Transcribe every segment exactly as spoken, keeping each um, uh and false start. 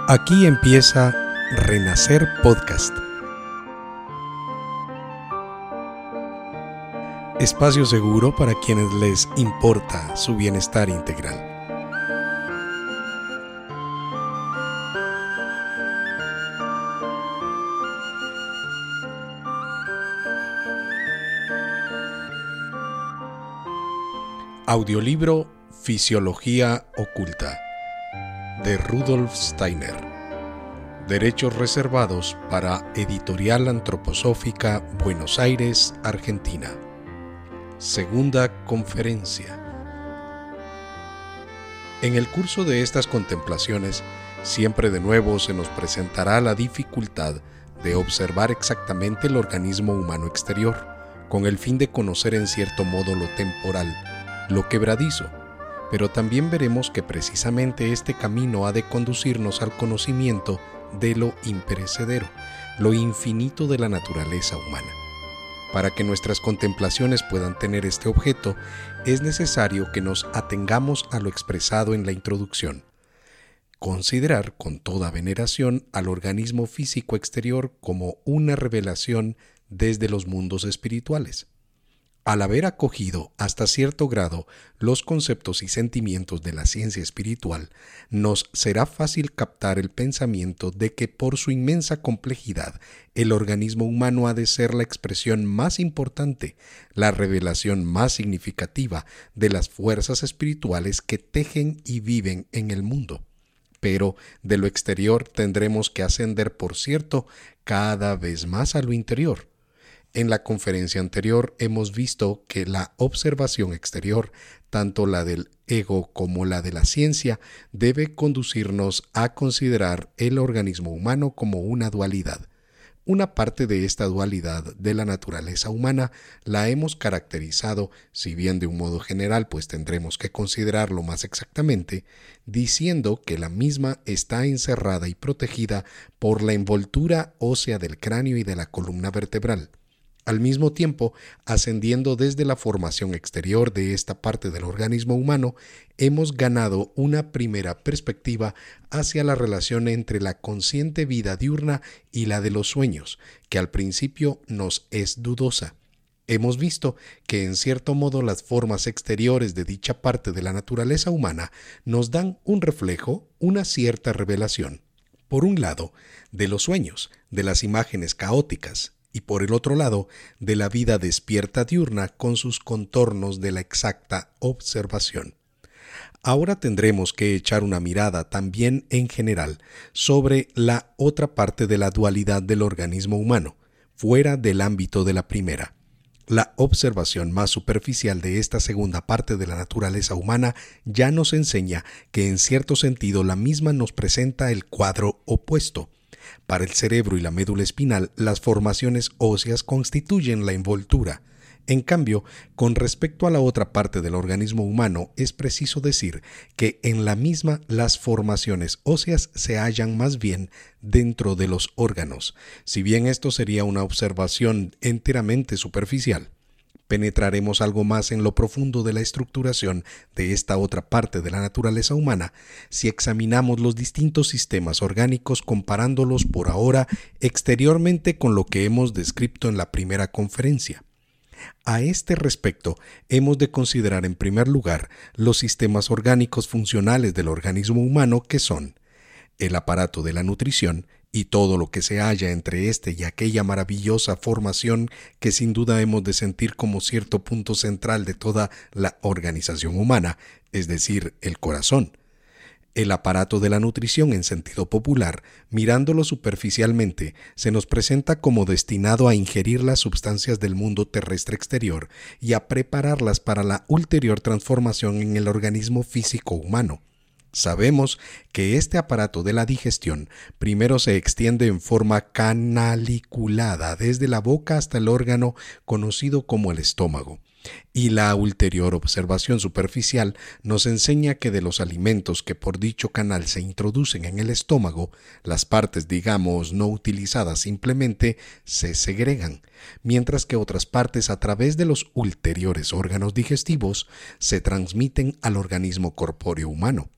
Aquí empieza Renacer Podcast. Espacio seguro para quienes les importa su bienestar integral. Audiolibro Fisiología Oculta de Rudolf Steiner. Derechos reservados para Editorial Antroposófica, Buenos Aires, Argentina. Segunda conferencia. En el curso de estas contemplaciones, siempre de nuevo se nos presentará la dificultad de observar exactamente el organismo humano exterior, con el fin de conocer en cierto modo lo temporal, lo quebradizo, pero también veremos que precisamente este camino ha de conducirnos al conocimiento de lo imperecedero, lo infinito de la naturaleza humana. Para que nuestras contemplaciones puedan tener este objeto, es necesario que nos atengamos a lo expresado en la introducción. Considerar con toda veneración al organismo físico exterior como una revelación desde los mundos espirituales. Al haber acogido hasta cierto grado los conceptos y sentimientos de la ciencia espiritual, nos será fácil captar el pensamiento de que por su inmensa complejidad, el organismo humano ha de ser la expresión más importante, la revelación más significativa de las fuerzas espirituales que tejen y viven en el mundo. Pero de lo exterior tendremos que ascender, por cierto, cada vez más a lo interior. En la conferencia anterior hemos visto que la observación exterior, tanto la del ego como la de la ciencia, debe conducirnos a considerar el organismo humano como una dualidad. Una parte de esta dualidad de la naturaleza humana la hemos caracterizado, si bien de un modo general, pues tendremos que considerarlo más exactamente, diciendo que la misma está encerrada y protegida por la envoltura ósea del cráneo y de la columna vertebral. Al mismo tiempo, ascendiendo desde la formación exterior de esta parte del organismo humano, hemos ganado una primera perspectiva hacia la relación entre la consciente vida diurna y la de los sueños, que al principio nos es dudosa. Hemos visto que en cierto modo las formas exteriores de dicha parte de la naturaleza humana nos dan un reflejo, una cierta revelación. Por un lado, de los sueños, de las imágenes caóticas, y por el otro lado, de la vida despierta diurna con sus contornos de la exacta observación. Ahora tendremos que echar una mirada también en general sobre la otra parte de la dualidad del organismo humano, fuera del ámbito de la primera. La observación más superficial de esta segunda parte de la naturaleza humana ya nos enseña que en cierto sentido la misma nos presenta el cuadro opuesto. Para el cerebro y la médula espinal, las formaciones óseas constituyen la envoltura. En cambio, con respecto a la otra parte del organismo humano, es preciso decir que en la misma las formaciones óseas se hallan más bien dentro de los órganos, si bien esto sería una observación enteramente superficial. Penetraremos algo más en lo profundo de la estructuración de esta otra parte de la naturaleza humana si examinamos los distintos sistemas orgánicos comparándolos por ahora exteriormente con lo que hemos descrito en la primera conferencia. A este respecto, hemos de considerar en primer lugar los sistemas orgánicos funcionales del organismo humano, que son el aparato de la nutrición y todo lo que se halla entre este y aquella maravillosa formación que sin duda hemos de sentir como cierto punto central de toda la organización humana, es decir, el corazón. El aparato de la nutrición en sentido popular, mirándolo superficialmente, se nos presenta como destinado a ingerir las sustancias del mundo terrestre exterior y a prepararlas para la ulterior transformación en el organismo físico humano. Sabemos que este aparato de la digestión primero se extiende en forma canaliculada desde la boca hasta el órgano conocido como el estómago, y la ulterior observación superficial nos enseña que de los alimentos que por dicho canal se introducen en el estómago, las partes, digamos, no utilizadas simplemente se segregan, mientras que otras partes a través de los ulteriores órganos digestivos se transmiten al organismo corpóreo humano.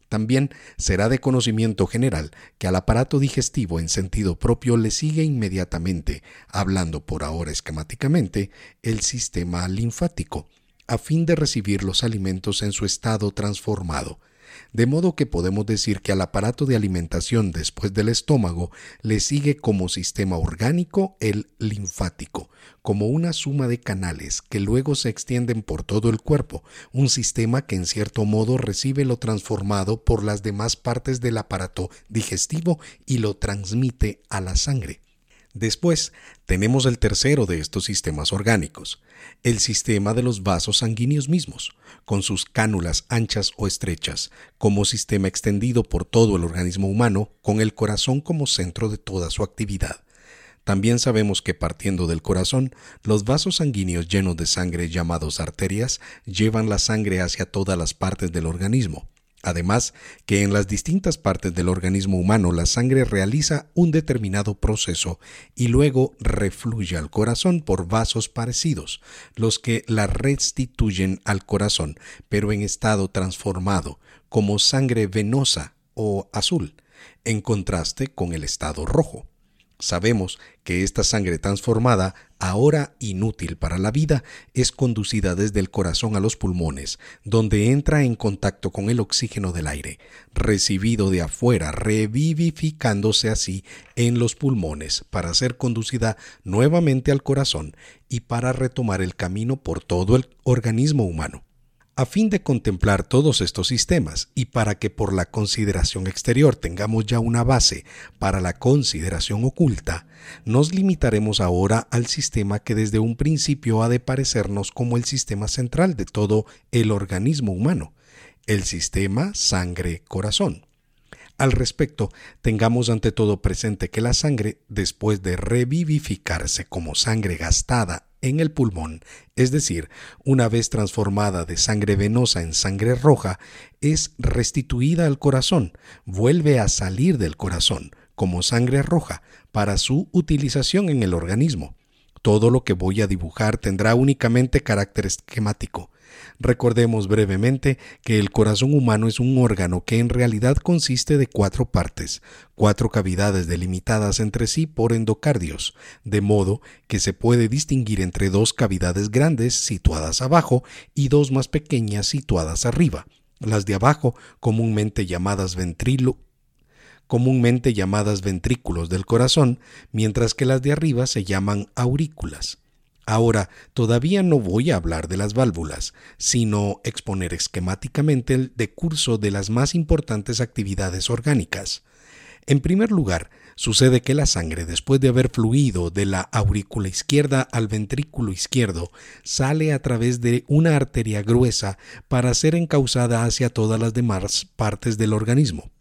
También será de conocimiento general que al aparato digestivo en sentido propio le sigue inmediatamente, hablando por ahora esquemáticamente, el sistema linfático, a fin de recibir los alimentos en su estado transformado. De modo que podemos decir que al aparato de alimentación después del estómago le sigue como sistema orgánico el linfático, como una suma de canales que luego se extienden por todo el cuerpo, un sistema que en cierto modo recibe lo transformado por las demás partes del aparato digestivo y lo transmite a la sangre. Después tenemos el tercero de estos sistemas orgánicos, el sistema de los vasos sanguíneos mismos, con sus cánulas anchas o estrechas, como sistema extendido por todo el organismo humano, con el corazón como centro de toda su actividad. También sabemos que partiendo del corazón, los vasos sanguíneos llenos de sangre llamados arterias llevan la sangre hacia todas las partes del organismo. Además, que en las distintas partes del organismo humano la sangre realiza un determinado proceso y luego refluye al corazón por vasos parecidos, los que la restituyen al corazón, pero en estado transformado, como sangre venosa o azul, en contraste con el estado rojo. Sabemos que esta sangre transformada, ahora inútil para la vida, es conducida desde el corazón a los pulmones, donde entra en contacto con el oxígeno del aire, recibido de afuera, revivificándose así en los pulmones, para ser conducida nuevamente al corazón y para retomar el camino por todo el organismo humano. A fin de contemplar todos estos sistemas y para que por la consideración exterior tengamos ya una base para la consideración oculta, nos limitaremos ahora al sistema que desde un principio ha de parecernos como el sistema central de todo el organismo humano, el sistema sangre-corazón. Al respecto, tengamos ante todo presente que la sangre, después de revivificarse como sangre gastada en el pulmón, es decir, una vez transformada de sangre venosa en sangre roja, es restituida al corazón, vuelve a salir del corazón como sangre roja para su utilización en el organismo. Todo lo que voy a dibujar tendrá únicamente carácter esquemático. Recordemos brevemente que el corazón humano es un órgano que en realidad consiste de cuatro partes, cuatro cavidades delimitadas entre sí por endocardios, de modo que se puede distinguir entre dos cavidades grandes situadas abajo y dos más pequeñas situadas arriba. Las de abajo, comúnmente llamadas ventrilo, comúnmente llamadas ventrículos del corazón, mientras que las de arriba se llaman aurículas. Ahora, todavía no voy a hablar de las válvulas, sino exponer esquemáticamente el decurso de las más importantes actividades orgánicas. En primer lugar, sucede que la sangre, después de haber fluido de la aurícula izquierda al ventrículo izquierdo, sale a través de una arteria gruesa para ser encauzada hacia todas las demás partes del organismo.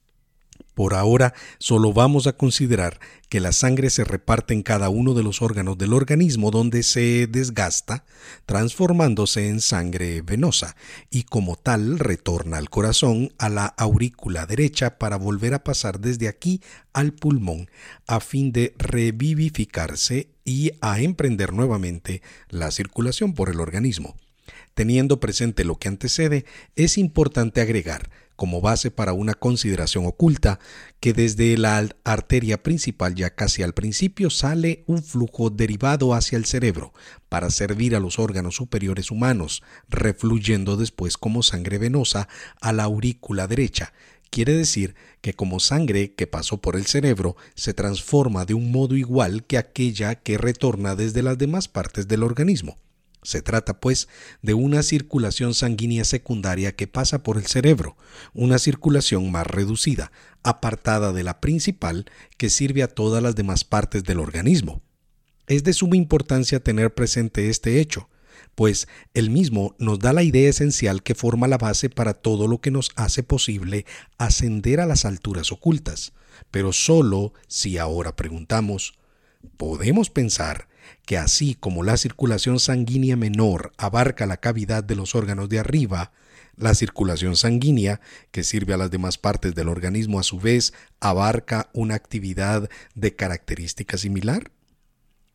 Por ahora, solo vamos a considerar que la sangre se reparte en cada uno de los órganos del organismo donde se desgasta, transformándose en sangre venosa, y como tal retorna al corazón, a la aurícula derecha, para volver a pasar desde aquí al pulmón, a fin de revivificarse y a emprender nuevamente la circulación por el organismo. Teniendo presente lo que antecede, es importante agregar, como base para una consideración oculta, que desde la arteria principal ya casi al principio sale un flujo derivado hacia el cerebro para servir a los órganos superiores humanos, refluyendo después como sangre venosa a la aurícula derecha. Quiere decir que como sangre que pasó por el cerebro se transforma de un modo igual que aquella que retorna desde las demás partes del organismo. Se trata, pues, de una circulación sanguínea secundaria que pasa por el cerebro, una circulación más reducida, apartada de la principal que sirve a todas las demás partes del organismo. Es de suma importancia tener presente este hecho, pues el mismo nos da la idea esencial que forma la base para todo lo que nos hace posible ascender a las alturas ocultas, pero solo si ahora preguntamos, ¿podemos pensar que así como la circulación sanguínea menor abarca la cavidad de los órganos de arriba, la circulación sanguínea, que sirve a las demás partes del organismo a su vez, abarca una actividad de característica similar?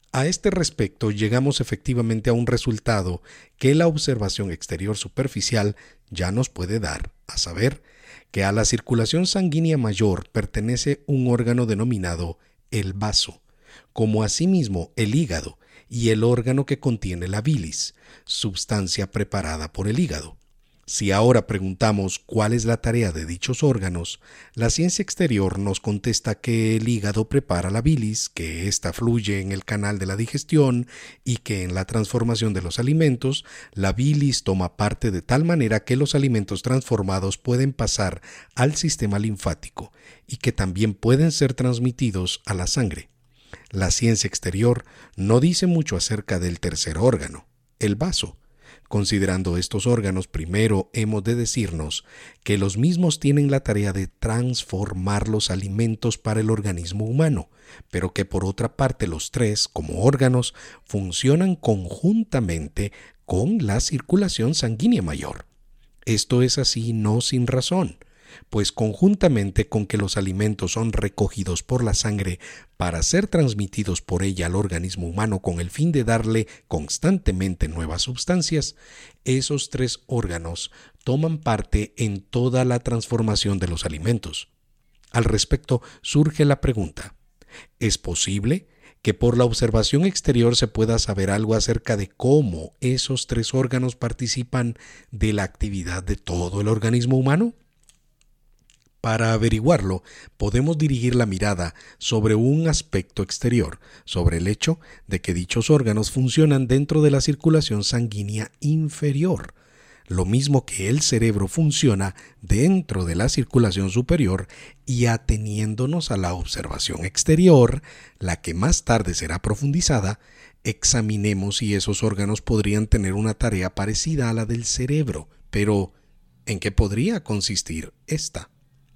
A este respecto, llegamos efectivamente a un resultado que la observación exterior superficial ya nos puede dar, a saber, que a la circulación sanguínea mayor pertenece un órgano denominado el vaso, como asimismo el hígado y el órgano que contiene la bilis, sustancia preparada por el hígado. Si ahora preguntamos cuál es la tarea de dichos órganos, la ciencia exterior nos contesta que el hígado prepara la bilis, que ésta fluye en el canal de la digestión y que en la transformación de los alimentos, la bilis toma parte de tal manera que los alimentos transformados pueden pasar al sistema linfático y que también pueden ser transmitidos a la sangre. La ciencia exterior no dice mucho acerca del tercer órgano, el vaso. Considerando estos órganos, primero hemos de decirnos que los mismos tienen la tarea de transformar los alimentos para el organismo humano, pero que por otra parte los tres, como órganos, funcionan conjuntamente con la circulación sanguínea mayor. Esto es así no sin razón, pues conjuntamente con que los alimentos son recogidos por la sangre para ser transmitidos por ella al organismo humano con el fin de darle constantemente nuevas sustancias, esos tres órganos toman parte en toda la transformación de los alimentos. Al respecto surge la pregunta: ¿es posible que por la observación exterior se pueda saber algo acerca de cómo esos tres órganos participan de la actividad de todo el organismo humano? Para averiguarlo, podemos dirigir la mirada sobre un aspecto exterior, sobre el hecho de que dichos órganos funcionan dentro de la circulación sanguínea inferior, lo mismo que el cerebro funciona dentro de la circulación superior, y ateniéndonos a la observación exterior, la que más tarde será profundizada, examinemos si esos órganos podrían tener una tarea parecida a la del cerebro, pero ¿en qué podría consistir esta?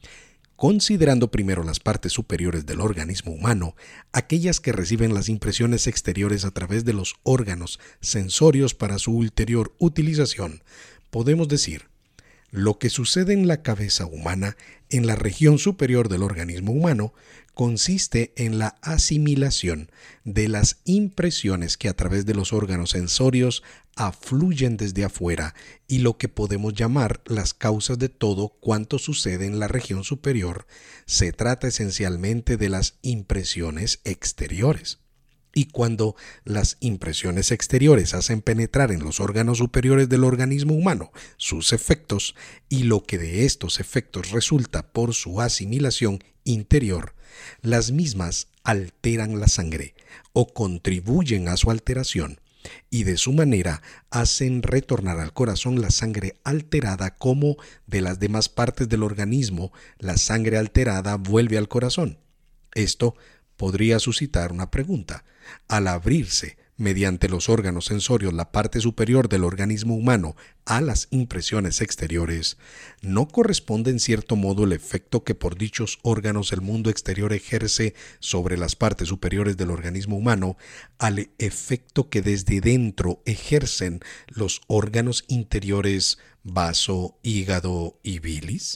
Considerando primero las partes superiores del organismo humano, aquellas que reciben las impresiones exteriores a través de los órganos sensorios para su ulterior utilización, podemos decir: lo que sucede en la cabeza humana, en la región superior del organismo humano, consiste en la asimilación de las impresiones que a través de los órganos sensorios afluyen desde afuera, y lo que podemos llamar las causas de todo cuanto sucede en la región superior se trata esencialmente de las impresiones exteriores. Y cuando las impresiones exteriores hacen penetrar en los órganos superiores del organismo humano sus efectos, y lo que de estos efectos resulta por su asimilación interior, las mismas alteran la sangre o contribuyen a su alteración, y de su manera hacen retornar al corazón la sangre alterada, como de las demás partes del organismo la sangre alterada vuelve al corazón. Esto podría suscitar una pregunta. Al abrirse mediante los órganos sensorios la parte superior del organismo humano a las impresiones exteriores, ¿no corresponde en cierto modo el efecto que por dichos órganos el mundo exterior ejerce sobre las partes superiores del organismo humano al efecto que desde dentro ejercen los órganos interiores, vaso, hígado y bilis?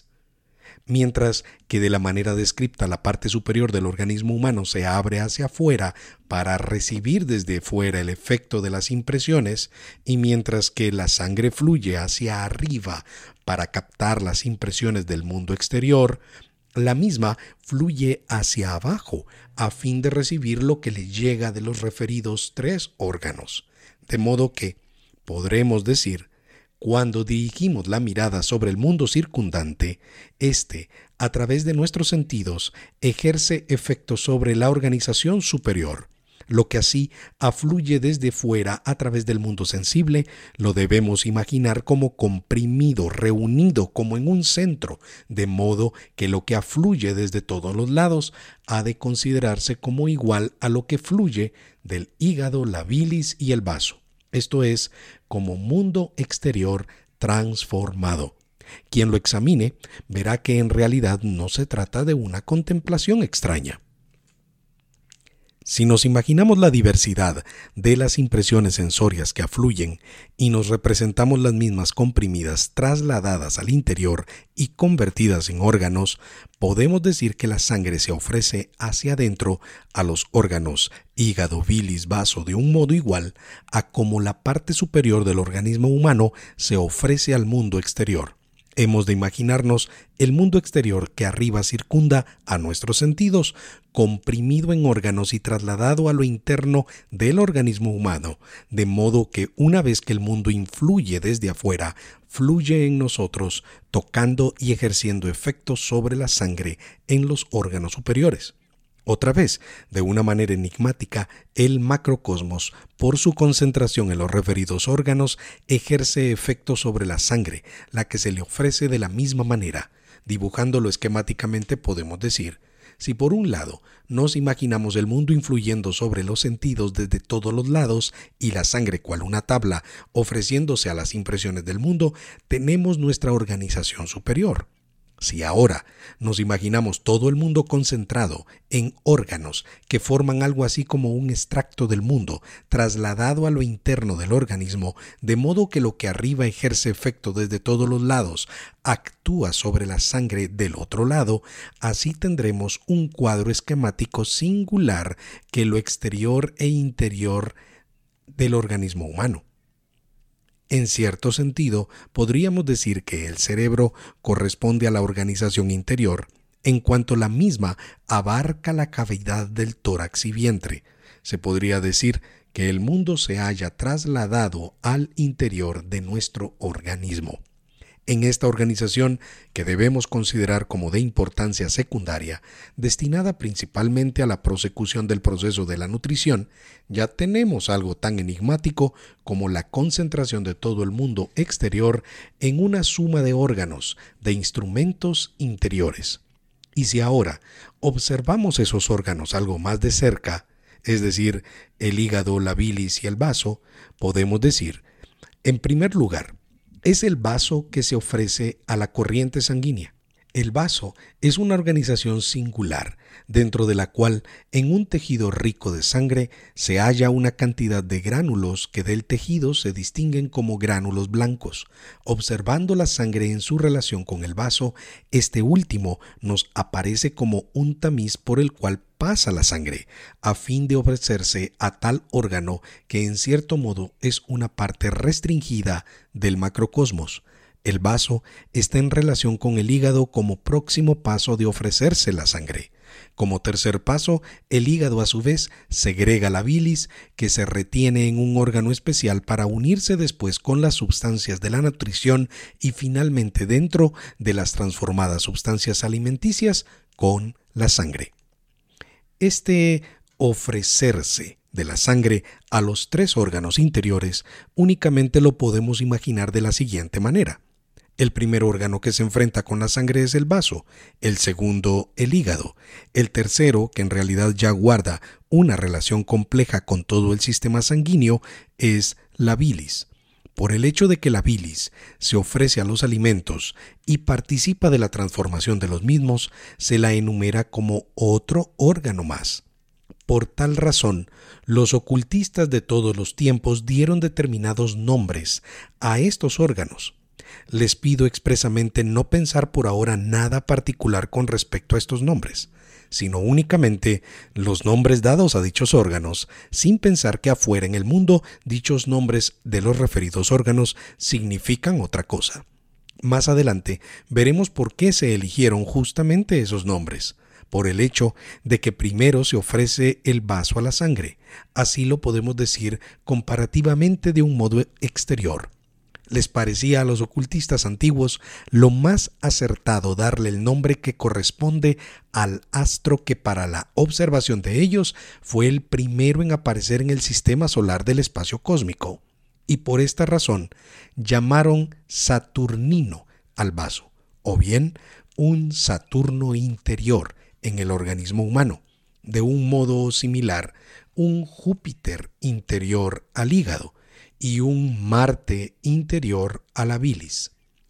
Mientras que de la manera descrita la parte superior del organismo humano se abre hacia afuera para recibir desde fuera el efecto de las impresiones, y mientras que la sangre fluye hacia arriba para captar las impresiones del mundo exterior, la misma fluye hacia abajo a fin de recibir lo que le llega de los referidos tres órganos. De modo que podremos decir: cuando dirigimos la mirada sobre el mundo circundante, éste, a través de nuestros sentidos, ejerce efecto sobre la organización superior. Lo que así afluye desde fuera a través del mundo sensible, lo debemos imaginar como comprimido, reunido como en un centro, de modo que lo que afluye desde todos los lados ha de considerarse como igual a lo que fluye del hígado, la bilis y el vaso. Esto es, como mundo exterior transformado. Quien lo examine verá que en realidad no se trata de una contemplación extraña. Si nos imaginamos la diversidad de las impresiones sensorias que afluyen y nos representamos las mismas comprimidas, trasladadas al interior y convertidas en órganos, podemos decir que la sangre se ofrece hacia adentro a los órganos hígado, bilis, vaso de un modo igual a como la parte superior del organismo humano se ofrece al mundo exterior. Hemos de imaginarnos el mundo exterior que arriba circunda a nuestros sentidos, comprimido en órganos y trasladado a lo interno del organismo humano, de modo que una vez que el mundo influye desde afuera, fluye en nosotros, tocando y ejerciendo efectos sobre la sangre en los órganos superiores. Otra vez, de una manera enigmática, el macrocosmos, por su concentración en los referidos órganos, ejerce efectos sobre la sangre, la que se le ofrece de la misma manera. Dibujándolo esquemáticamente podemos decir, si por un lado nos imaginamos el mundo influyendo sobre los sentidos desde todos los lados y la sangre cual una tabla ofreciéndose a las impresiones del mundo, tenemos nuestra organización superior. Si ahora nos imaginamos todo el mundo concentrado en órganos que forman algo así como un extracto del mundo trasladado a lo interno del organismo, de modo que lo que arriba ejerce efecto desde todos los lados actúa sobre la sangre del otro lado, así tendremos un cuadro esquemático singular que lo exterior e interior del organismo humano. En cierto sentido, podríamos decir que el cerebro corresponde a la organización interior, en cuanto la misma abarca la cavidad del tórax y vientre. Se podría decir que el mundo se haya trasladado al interior de nuestro organismo. En esta organización, que debemos considerar como de importancia secundaria, destinada principalmente a la prosecución del proceso de la nutrición, ya tenemos algo tan enigmático como la concentración de todo el mundo exterior en una suma de órganos, de instrumentos interiores. Y si ahora observamos esos órganos algo más de cerca, es decir, el hígado, la bilis y el vaso, podemos decir, en primer lugar, es el vaso que se ofrece a la corriente sanguínea. El vaso es una organización singular, dentro de la cual, en un tejido rico de sangre, se halla una cantidad de gránulos que del tejido se distinguen como gránulos blancos. Observando la sangre en su relación con el vaso, este último nos aparece como un tamiz por el cual pasa la sangre, a fin de ofrecerse a tal órgano que en cierto modo es una parte restringida del macrocosmos. El vaso está en relación con el hígado como próximo paso de ofrecerse la sangre. Como tercer paso, el hígado a su vez segrega la bilis, que se retiene en un órgano especial para unirse después con las sustancias de la nutrición y finalmente dentro de las transformadas sustancias alimenticias con la sangre. Este ofrecerse de la sangre a los tres órganos interiores únicamente lo podemos imaginar de la siguiente manera. El primer órgano que se enfrenta con la sangre es el vaso, el segundo el hígado, el tercero, que en realidad ya guarda una relación compleja con todo el sistema sanguíneo, es la bilis. Por el hecho de que la bilis se ofrece a los alimentos y participa de la transformación de los mismos, se la enumera como otro órgano más. Por tal razón, los ocultistas de todos los tiempos dieron determinados nombres a estos órganos. Les pido expresamente no pensar por ahora nada particular con respecto a estos nombres, sino únicamente los nombres dados a dichos órganos, sin pensar que afuera en el mundo dichos nombres de los referidos órganos significan otra cosa. Más adelante veremos por qué se eligieron justamente esos nombres, por el hecho de que primero se ofrece el vaso a la sangre. Así lo podemos decir comparativamente de un modo exterior. Les parecía a los ocultistas antiguos lo más acertado darle el nombre que corresponde al astro que para la observación de ellos fue el primero en aparecer en el sistema solar del espacio cósmico, y por esta razón llamaron Saturnino al vaso, o bien un Saturno interior en el organismo humano, de un modo similar un Júpiter interior al hígado, y un Marte interior a la bilis.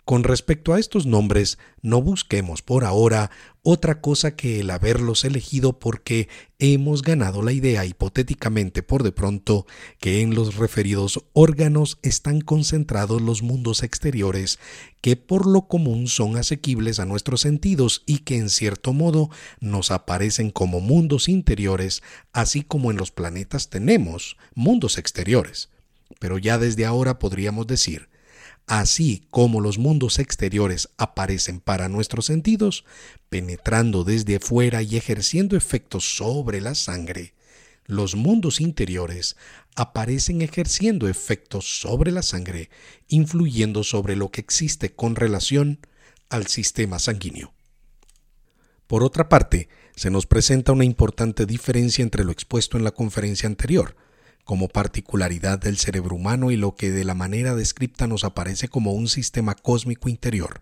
Con respecto a estos nombres, no busquemos por ahora otra cosa que el haberlos elegido porque hemos ganado la idea hipotéticamente por de pronto que en los referidos órganos están concentrados los mundos exteriores que por lo común son asequibles a nuestros sentidos y que en cierto modo nos aparecen como mundos interiores, así como en los planetas tenemos mundos exteriores. Pero ya desde ahora podríamos decir, así como los mundos exteriores aparecen para nuestros sentidos, penetrando desde fuera y ejerciendo efectos sobre la sangre, los mundos interiores aparecen ejerciendo efectos sobre la sangre, influyendo sobre lo que existe con relación al sistema sanguíneo. Por otra parte, se nos presenta una importante diferencia entre lo expuesto en la conferencia anterior, como particularidad del cerebro humano y lo que de la manera descripta nos aparece como un sistema cósmico interior.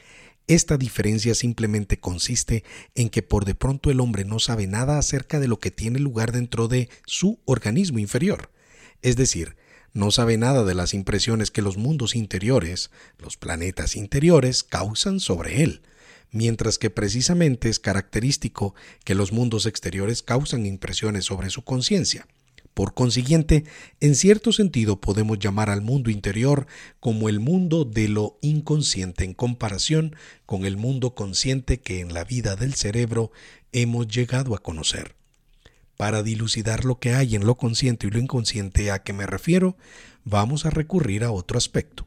Esta diferencia simplemente consiste en que por de pronto el hombre no sabe nada acerca de lo que tiene lugar dentro de su organismo inferior, es decir, no sabe nada de las impresiones que los mundos interiores, los planetas interiores, causan sobre él, mientras que precisamente es característico que los mundos exteriores causan impresiones sobre su conciencia. Por consiguiente, en cierto sentido podemos llamar al mundo interior como el mundo de lo inconsciente en comparación con el mundo consciente que en la vida del cerebro hemos llegado a conocer. Para dilucidar lo que hay en lo consciente y lo inconsciente a que me refiero, vamos a recurrir a otro aspecto.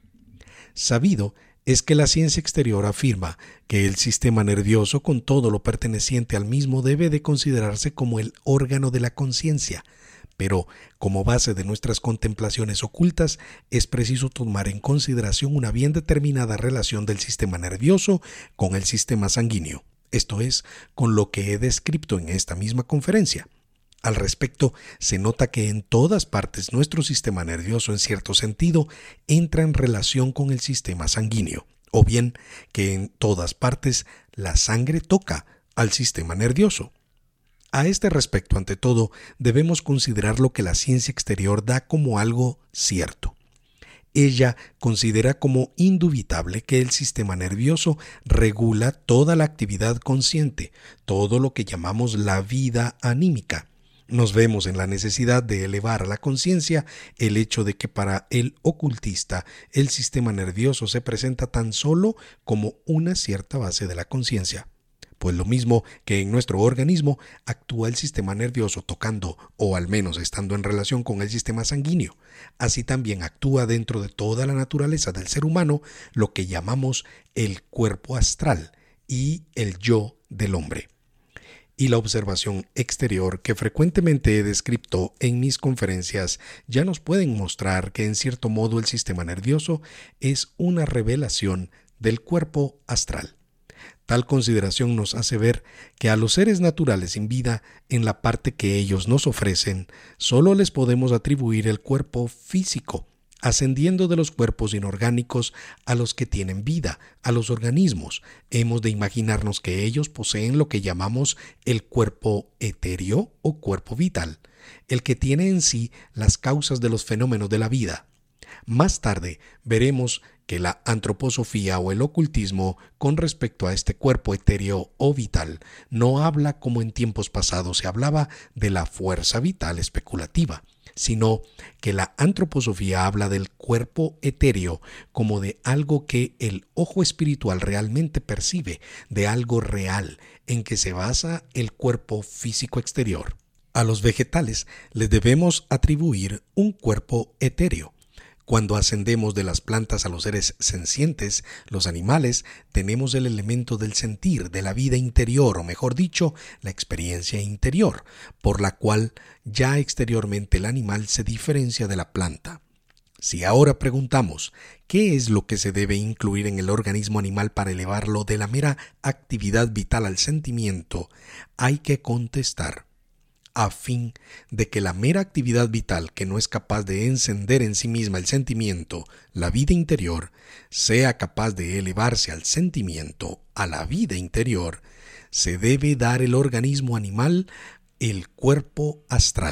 Sabido es que la ciencia exterior afirma que el sistema nervioso con todo lo perteneciente al mismo debe de considerarse como el órgano de la conciencia, pero como base de nuestras contemplaciones ocultas es preciso tomar en consideración una bien determinada relación del sistema nervioso con el sistema sanguíneo, esto es, con lo que he descrito en esta misma conferencia. Al respecto, se nota que en todas partes nuestro sistema nervioso en cierto sentido entra en relación con el sistema sanguíneo, o bien que en todas partes la sangre toca al sistema nervioso. A este respecto, ante todo, debemos considerar lo que la ciencia exterior da como algo cierto. Ella considera como indubitable que el sistema nervioso regula toda la actividad consciente, todo lo que llamamos la vida anímica. Nos vemos en la necesidad de elevar a la conciencia el hecho de que para el ocultista el sistema nervioso se presenta tan solo como una cierta base de la conciencia. Pues lo mismo que en nuestro organismo actúa el sistema nervioso tocando o al menos estando en relación con el sistema sanguíneo. Así también actúa dentro de toda la naturaleza del ser humano lo que llamamos el cuerpo astral y el yo del hombre. Y la observación exterior que frecuentemente he descrito en mis conferencias ya nos pueden mostrar que en cierto modo el sistema nervioso es una revelación del cuerpo astral. Tal consideración nos hace ver que a los seres naturales sin vida, en la parte que ellos nos ofrecen, solo les podemos atribuir el cuerpo físico, ascendiendo de los cuerpos inorgánicos a los que tienen vida, a los organismos. Hemos de imaginarnos que ellos poseen lo que llamamos el cuerpo etéreo o cuerpo vital, el que tiene en sí las causas de los fenómenos de la vida. Más tarde veremos que la antroposofía o el ocultismo con respecto a este cuerpo etéreo o vital no habla como en tiempos pasados se hablaba de la fuerza vital especulativa, sino que la antroposofía habla del cuerpo etéreo como de algo que el ojo espiritual realmente percibe, de algo real en que se basa el cuerpo físico exterior. A los vegetales les debemos atribuir un cuerpo etéreo. Cuando ascendemos de las plantas a los seres sencientes, los animales, tenemos el elemento del sentir, de la vida interior, o mejor dicho, la experiencia interior, por la cual ya exteriormente el animal se diferencia de la planta. Si ahora preguntamos, ¿qué es lo que se debe incluir en el organismo animal para elevarlo de la mera actividad vital al sentimiento? Hay que contestar, a fin de que la mera actividad vital que no es capaz de encender en sí misma el sentimiento, la vida interior, sea capaz de elevarse al sentimiento, a la vida interior, se debe dar el organismo animal el cuerpo astral.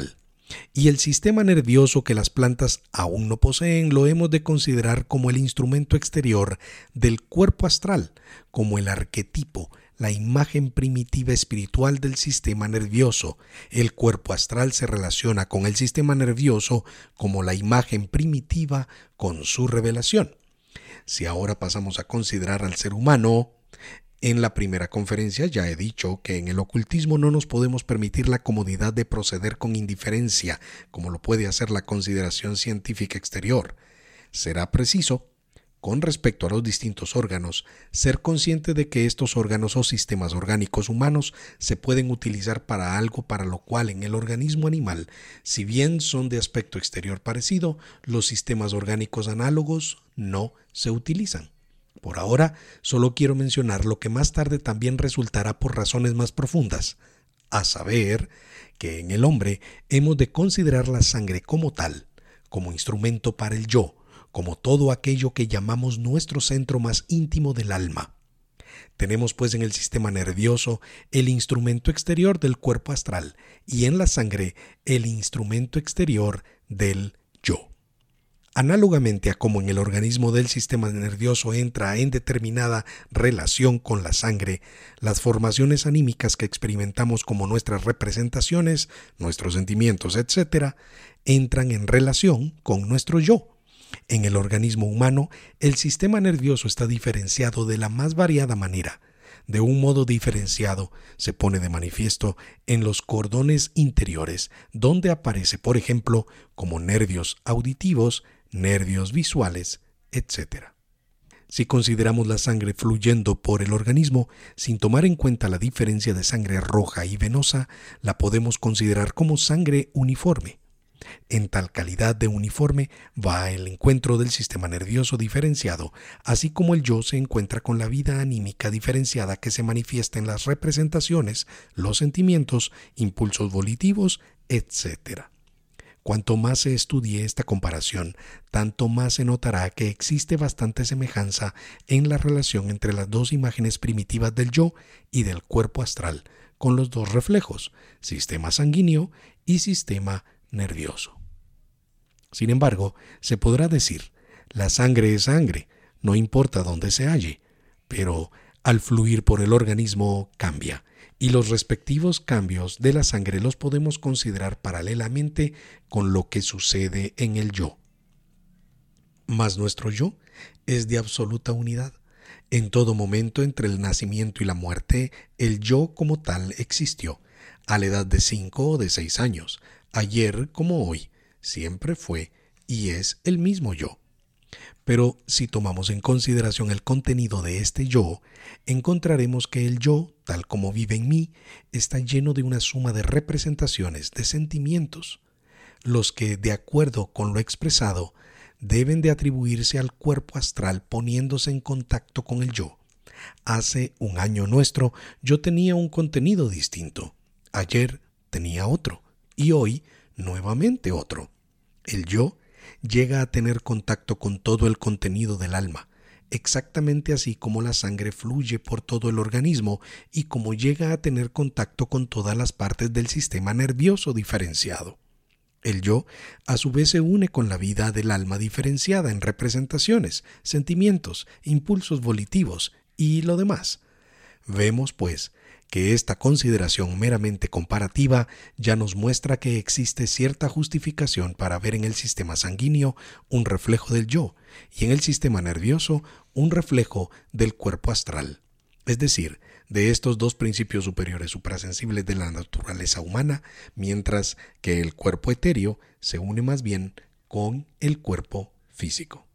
Y el sistema nervioso que las plantas aún no poseen lo hemos de considerar como el instrumento exterior del cuerpo astral, como el arquetipo, la imagen primitiva espiritual del sistema nervioso. El cuerpo astral se relaciona con el sistema nervioso como la imagen primitiva con su revelación. Si ahora pasamos a considerar al ser humano, en la primera conferencia ya he dicho que en el ocultismo no nos podemos permitir la comodidad de proceder con indiferencia, como lo puede hacer la consideración científica exterior. Será preciso, con respecto a los distintos órganos, ser consciente de que estos órganos o sistemas orgánicos humanos se pueden utilizar para algo para lo cual en el organismo animal, si bien son de aspecto exterior parecido, los sistemas orgánicos análogos no se utilizan. Por ahora, solo quiero mencionar lo que más tarde también resultará por razones más profundas, a saber, que en el hombre hemos de considerar la sangre como tal, como instrumento para el yo, como todo aquello que llamamos nuestro centro más íntimo del alma. Tenemos pues en el sistema nervioso el instrumento exterior del cuerpo astral y en la sangre el instrumento exterior del yo. Análogamente a cómo en el organismo del sistema nervioso entra en determinada relación con la sangre, las formaciones anímicas que experimentamos como nuestras representaciones, nuestros sentimientos, etcétera, entran en relación con nuestro yo. En el organismo humano, el sistema nervioso está diferenciado de la más variada manera. De un modo diferenciado se pone de manifiesto en los cordones interiores, donde aparece, por ejemplo, como nervios auditivos, nervios visuales, etcétera. Si consideramos la sangre fluyendo por el organismo, sin tomar en cuenta la diferencia de sangre roja y venosa, la podemos considerar como sangre uniforme. En tal calidad de uniforme va el encuentro del sistema nervioso diferenciado, así como el yo se encuentra con la vida anímica diferenciada que se manifiesta en las representaciones, los sentimientos, impulsos volitivos, etcétera. Cuanto más se estudie esta comparación, tanto más se notará que existe bastante semejanza en la relación entre las dos imágenes primitivas del yo y del cuerpo astral, con los dos reflejos, sistema sanguíneo y sistema nervioso. Sin embargo, se podrá decir, la sangre es sangre, no importa dónde se halle, pero al fluir por el organismo cambia, y los respectivos cambios de la sangre los podemos considerar paralelamente con lo que sucede en el yo. Mas nuestro yo es de absoluta unidad. En todo momento entre el nacimiento y la muerte, el yo como tal existió, a la edad de cinco o de seis años, ayer como hoy, siempre fue y es el mismo yo. Pero si tomamos en consideración el contenido de este yo, encontraremos que el yo, tal como vive en mí, está lleno de una suma de representaciones, de sentimientos, los que, de acuerdo con lo expresado, deben de atribuirse al cuerpo astral poniéndose en contacto con el yo. Hace un año nuestro, yo tenía un contenido distinto. Ayer tenía otro y hoy nuevamente otro. El yo llega a tener contacto con todo el contenido del alma, exactamente así como la sangre fluye por todo el organismo y como llega a tener contacto con todas las partes del sistema nervioso diferenciado. El yo, a su vez, se une con la vida del alma diferenciada en representaciones, sentimientos, impulsos volitivos y lo demás. Vemos, pues, que esta consideración meramente comparativa ya nos muestra que existe cierta justificación para ver en el sistema sanguíneo un reflejo del yo y en el sistema nervioso un reflejo del cuerpo astral, es decir, de estos dos principios superiores suprasensibles de la naturaleza humana, mientras que el cuerpo etéreo se une más bien con el cuerpo físico.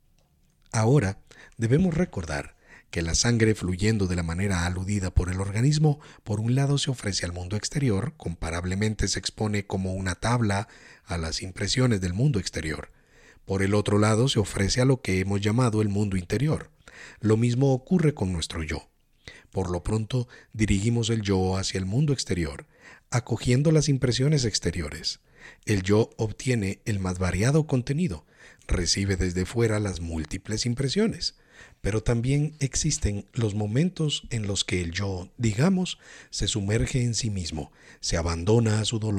Ahora debemos recordar que la sangre fluyendo de la manera aludida por el organismo, por un lado se ofrece al mundo exterior, comparablemente se expone como una tabla a las impresiones del mundo exterior. Por el otro lado se ofrece a lo que hemos llamado el mundo interior. Lo mismo ocurre con nuestro yo. Por lo pronto dirigimos el yo hacia el mundo exterior, acogiendo las impresiones exteriores. El yo obtiene el más variado contenido, recibe desde fuera las múltiples impresiones. Pero también existen los momentos en los que el yo, digamos, se sumerge en sí mismo, se abandona a su dolor,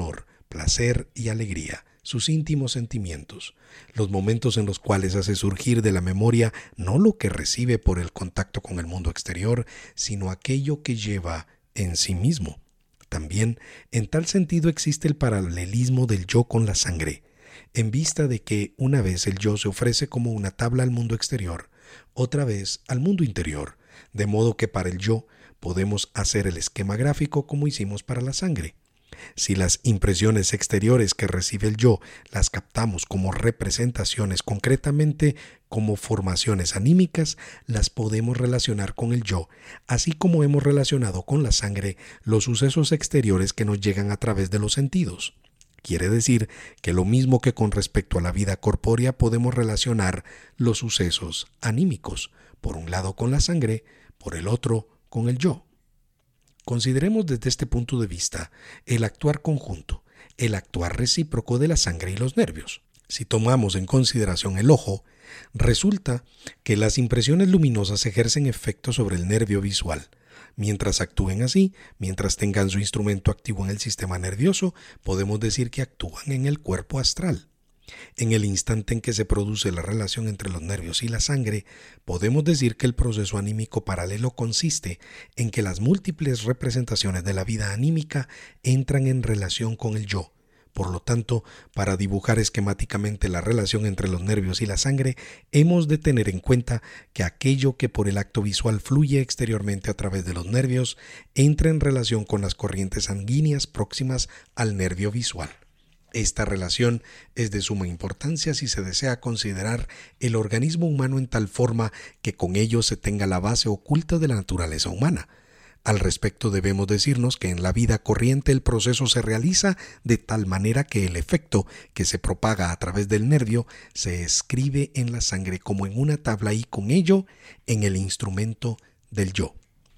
placer y alegría, sus íntimos sentimientos, los momentos en los cuales hace surgir de la memoria no lo que recibe por el contacto con el mundo exterior, sino aquello que lleva en sí mismo. También, en tal sentido, existe el paralelismo del yo con la sangre, en vista de que una vez el yo se ofrece como una tabla al mundo exterior, otra vez al mundo interior, de modo que para el yo podemos hacer el esquema gráfico como hicimos para la sangre. Si las impresiones exteriores que recibe el yo las captamos como representaciones, concretamente como formaciones anímicas, las podemos relacionar con el yo, así como hemos relacionado con la sangre los sucesos exteriores que nos llegan a través de los sentidos. Quiere decir que lo mismo que con respecto a la vida corpórea podemos relacionar los sucesos anímicos, por un lado con la sangre, por el otro con el yo. Consideremos desde este punto de vista el actuar conjunto, el actuar recíproco de la sangre y los nervios. Si tomamos en consideración el ojo, resulta que las impresiones luminosas ejercen efecto sobre el nervio visual. Mientras actúen así, mientras tengan su instrumento activo en el sistema nervioso, podemos decir que actúan en el cuerpo astral. En el instante en que se produce la relación entre los nervios y la sangre, podemos decir que el proceso anímico paralelo consiste en que las múltiples representaciones de la vida anímica entran en relación con el yo. Por lo tanto, para dibujar esquemáticamente la relación entre los nervios y la sangre, hemos de tener en cuenta que aquello que por el acto visual fluye exteriormente a través de los nervios entra en relación con las corrientes sanguíneas próximas al nervio visual. Esta relación es de suma importancia si se desea considerar el organismo humano en tal forma que con ello se tenga la base oculta de la naturaleza humana. Al respecto debemos decirnos que en la vida corriente el proceso se realiza de tal manera que el efecto que se propaga a través del nervio se escribe en la sangre como en una tabla y con ello en el instrumento del yo.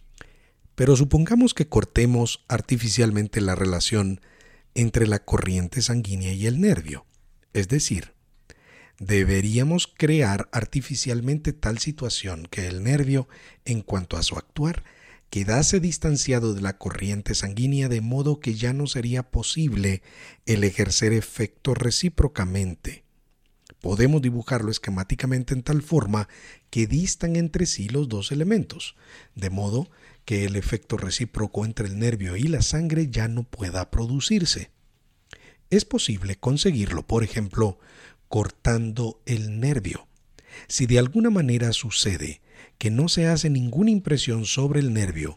Pero supongamos que cortemos artificialmente la relación entre la corriente sanguínea y el nervio. Es decir, deberíamos crear artificialmente tal situación que el nervio, en cuanto a su actuar, quedase distanciado de la corriente sanguínea de modo que ya no sería posible el ejercer efecto recíprocamente. Podemos dibujarlo esquemáticamente en tal forma que distan entre sí los dos elementos, de modo que el efecto recíproco entre el nervio y la sangre ya no pueda producirse. Es posible conseguirlo, por ejemplo, cortando el nervio. Si de alguna manera sucede que no se hace ninguna impresión sobre el nervio,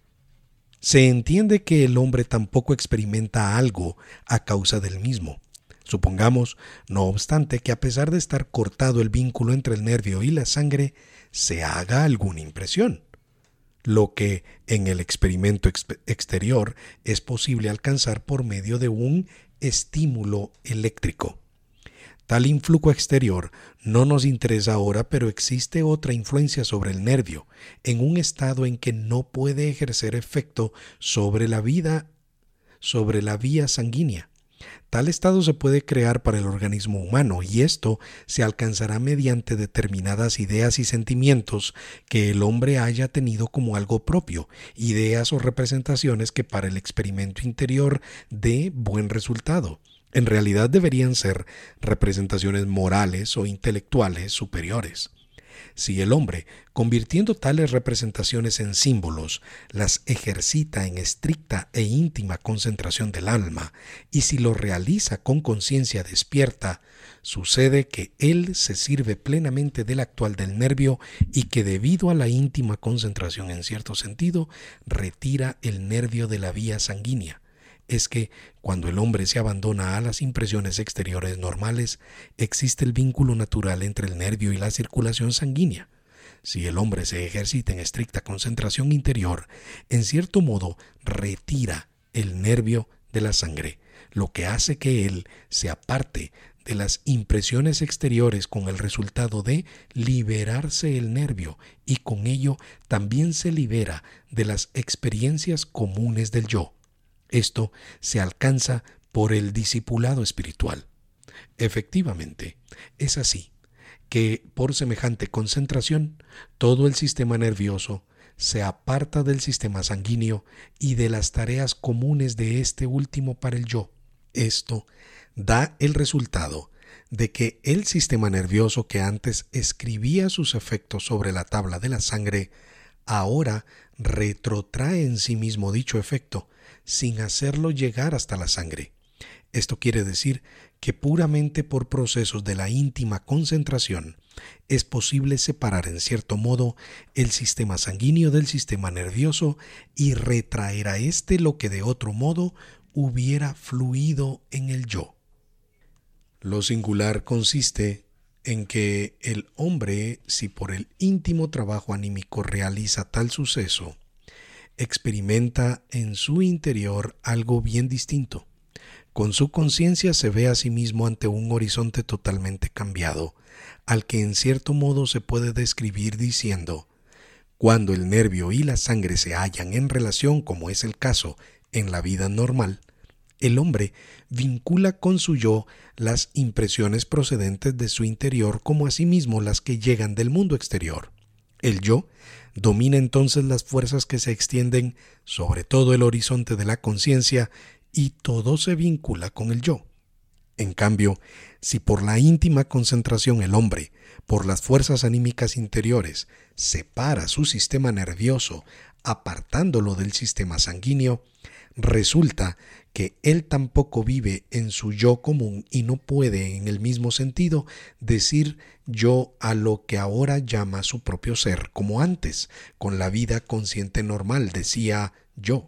se entiende que el hombre tampoco experimenta algo a causa del mismo. Supongamos, no obstante, que a pesar de estar cortado el vínculo entre el nervio y la sangre, se haga alguna impresión, lo que en el experimento ex- exterior es posible alcanzar por medio de un estímulo eléctrico. Tal influjo exterior no nos interesa ahora, pero existe otra influencia sobre el nervio, en un estado en que no puede ejercer efecto sobre la vida, sobre la vía sanguínea. Tal estado se puede crear para el organismo humano y esto se alcanzará mediante determinadas ideas y sentimientos que el hombre haya tenido como algo propio, ideas o representaciones que para el experimento interior dé buen resultado. En realidad deberían ser representaciones morales o intelectuales superiores. Si el hombre, convirtiendo tales representaciones en símbolos, las ejercita en estricta e íntima concentración del alma, y si lo realiza con conciencia despierta, sucede que él se sirve plenamente del actual del nervio y que debido a la íntima concentración en cierto sentido, retira el nervio de la vía sanguínea. Es que cuando el hombre se abandona a las impresiones exteriores normales, existe el vínculo natural entre el nervio y la circulación sanguínea. Si el hombre se ejercita en estricta concentración interior, en cierto modo retira el nervio de la sangre, lo que hace que él se aparte de las impresiones exteriores con el resultado de liberarse el nervio y con ello también se libera de las experiencias comunes del yo. Esto se alcanza por el discipulado espiritual. Efectivamente, es así que por semejante concentración todo el sistema nervioso se aparta del sistema sanguíneo y de las tareas comunes de este último para el yo. Esto da el resultado de que el sistema nervioso que antes escribía sus efectos sobre la tabla de la sangre, ahora retrotrae en sí mismo dicho efecto sin hacerlo llegar hasta la sangre. Esto quiere decir que puramente por procesos de la íntima concentración es posible separar en cierto modo el sistema sanguíneo del sistema nervioso y retraer a éste lo que de otro modo hubiera fluido en el yo. Lo singular consiste en que el hombre, si por el íntimo trabajo anímico realiza tal suceso, experimenta en su interior algo bien distinto. Con su conciencia se ve a sí mismo ante un horizonte totalmente cambiado, al que en cierto modo se puede describir diciendo: cuando el nervio y la sangre se hallan en relación, como es el caso en la vida normal, el hombre vincula con su yo las impresiones procedentes de su interior como asimismo las que llegan del mundo exterior. El yo domina entonces las fuerzas que se extienden sobre todo el horizonte de la conciencia y todo se vincula con el yo. En cambio, si por la íntima concentración el hombre, por las fuerzas anímicas interiores, separa su sistema nervioso apartándolo del sistema sanguíneo, resulta que él tampoco vive en su yo común y no puede en el mismo sentido decir yo a lo que ahora llama su propio ser, como antes, con la vida consciente normal, decía yo.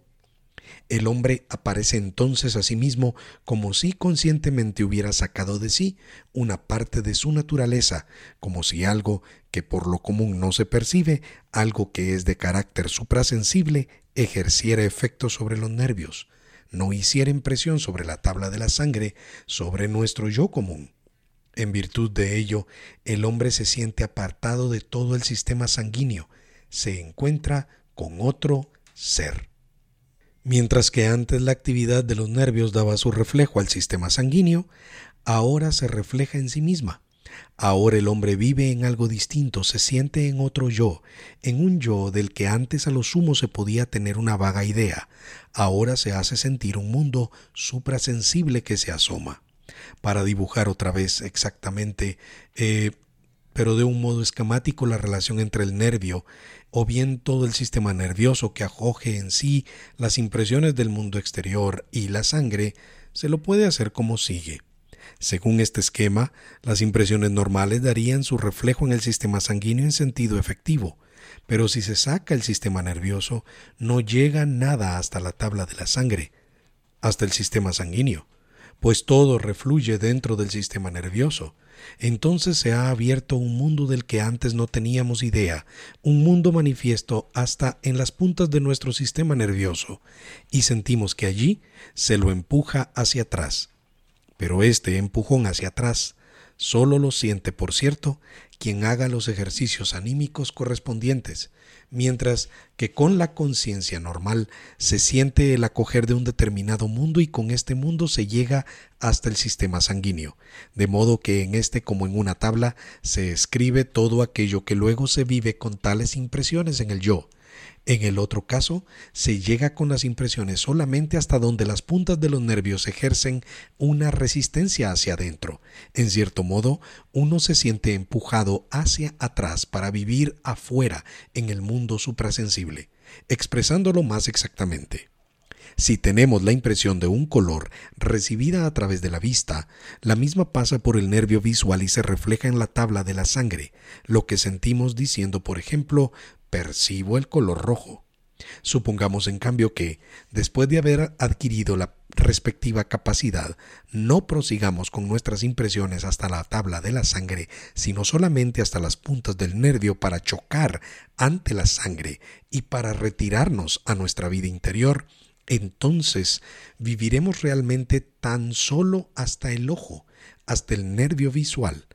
El hombre aparece entonces a sí mismo como si conscientemente hubiera sacado de sí una parte de su naturaleza, como si algo que por lo común no se percibe, algo que es de carácter suprasensible, ejerciera efecto sobre los nervios, no hiciera impresión sobre la tabla de la sangre, sobre nuestro yo común. En virtud de ello, el hombre se siente apartado de todo el sistema sanguíneo, se encuentra con otro ser. Mientras que antes la actividad de los nervios daba su reflejo al sistema sanguíneo, ahora se refleja en sí misma. Ahora el hombre vive en algo distinto, se siente en otro yo, en un yo del que antes a lo sumo se podía tener una vaga idea. Ahora se hace sentir un mundo suprasensible que se asoma. Para dibujar otra vez exactamente, eh, pero de un modo esquemático, la relación entre el nervio o bien todo el sistema nervioso que acoge en sí las impresiones del mundo exterior y la sangre, se lo puede hacer como sigue. Según este esquema, las impresiones normales darían su reflejo en el sistema sanguíneo en sentido efectivo, pero si se saca el sistema nervioso, no llega nada hasta la tabla de la sangre, hasta el sistema sanguíneo, pues todo refluye dentro del sistema nervioso. Entonces se ha abierto un mundo del que antes no teníamos idea, un mundo manifiesto hasta en las puntas de nuestro sistema nervioso, y sentimos que allí se lo empuja hacia atrás. Pero este empujón hacia atrás solo lo siente, por cierto, quien haga los ejercicios anímicos correspondientes, mientras que con la conciencia normal se siente el acoger de un determinado mundo y con este mundo se llega hasta el sistema sanguíneo, de modo que en este, como en una tabla, se escribe todo aquello que luego se vive con tales impresiones en el yo. En el otro caso, se llega con las impresiones solamente hasta donde las puntas de los nervios ejercen una resistencia hacia adentro. En cierto modo, uno se siente empujado hacia atrás para vivir afuera en el mundo suprasensible. Expresándolo más exactamente, si tenemos la impresión de un color recibida a través de la vista, la misma pasa por el nervio visual y se refleja en la tabla de la sangre, lo que sentimos diciendo, por ejemplo, percibo el color rojo. Supongamos en cambio que, después de haber adquirido la respectiva capacidad, no prosigamos con nuestras impresiones hasta la tabla de la sangre, sino solamente hasta las puntas del nervio para chocar ante la sangre y para retirarnos a nuestra vida interior, entonces viviremos realmente tan solo hasta el ojo, hasta el nervio visual.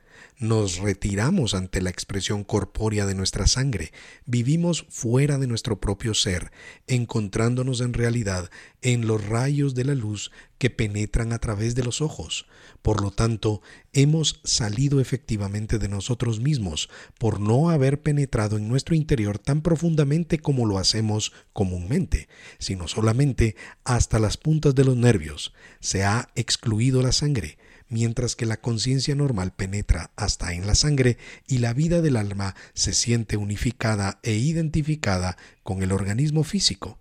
Nos retiramos ante la expresión corpórea de nuestra sangre, vivimos fuera de nuestro propio ser, encontrándonos en realidad en los rayos de la luz que penetran a través de los ojos. Por lo tanto, hemos salido efectivamente de nosotros mismos por no haber penetrado en nuestro interior tan profundamente como lo hacemos comúnmente, sino solamente hasta las puntas de los nervios. Se ha excluido la sangre, mientras que la conciencia normal penetra hasta en la sangre y la vida del alma se siente unificada e identificada con el organismo físico.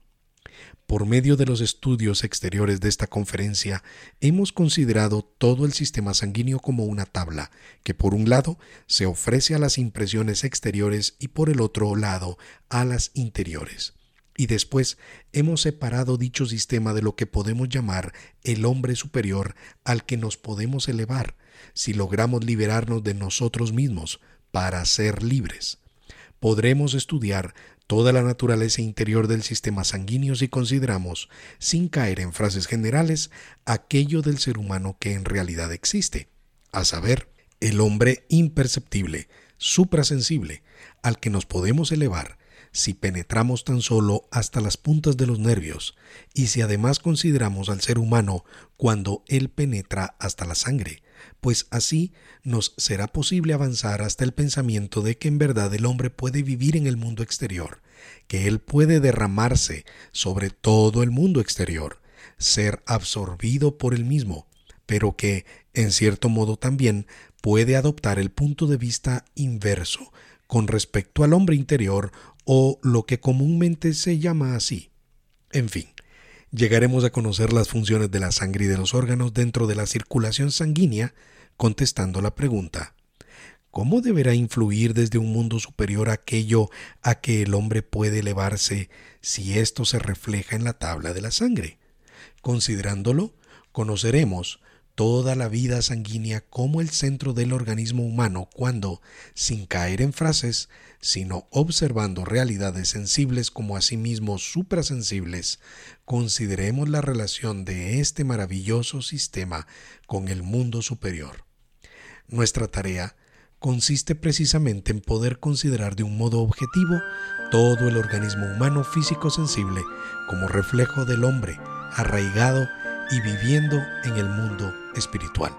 Por medio de los estudios exteriores de esta conferencia, hemos considerado todo el sistema sanguíneo como una tabla, que por un lado se ofrece a las impresiones exteriores y por el otro lado a las interiores. Y después hemos separado dicho sistema de lo que podemos llamar el hombre superior al que nos podemos elevar, si logramos liberarnos de nosotros mismos para ser libres. Podremos estudiar toda la naturaleza interior del sistema sanguíneo si consideramos, sin caer en frases generales, aquello del ser humano que en realidad existe, a saber, el hombre imperceptible, suprasensible, al que nos podemos elevar si penetramos tan solo hasta las puntas de los nervios y si además consideramos al ser humano cuando él penetra hasta la sangre, pues así nos será posible avanzar hasta el pensamiento de que en verdad el hombre puede vivir en el mundo exterior, que él puede derramarse sobre todo el mundo exterior, ser absorbido por él mismo, pero que, en cierto modo también, puede adoptar el punto de vista inverso con respecto al hombre interior o lo que comúnmente se llama así. En fin, llegaremos a conocer las funciones de la sangre y de los órganos dentro de la circulación sanguínea, contestando la pregunta: ¿cómo deberá influir desde un mundo superior aquello a que el hombre puede elevarse si esto se refleja en la tabla de la sangre? Considerándolo, conoceremos toda la vida sanguínea como el centro del organismo humano cuando, sin caer en frases, sino observando realidades sensibles como asimismo suprasensibles, consideremos la relación de este maravilloso sistema con el mundo superior. Nuestra tarea consiste precisamente en poder considerar de un modo objetivo todo el organismo humano físico-sensible como reflejo del hombre arraigado y viviendo en el mundo espiritual.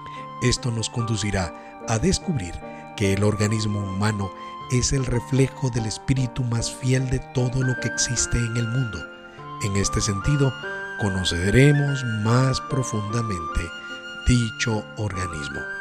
Esto nos conducirá a descubrir que el organismo humano es el reflejo del espíritu más fiel de todo lo que existe en el mundo. En este sentido, conoceremos más profundamente dicho organismo.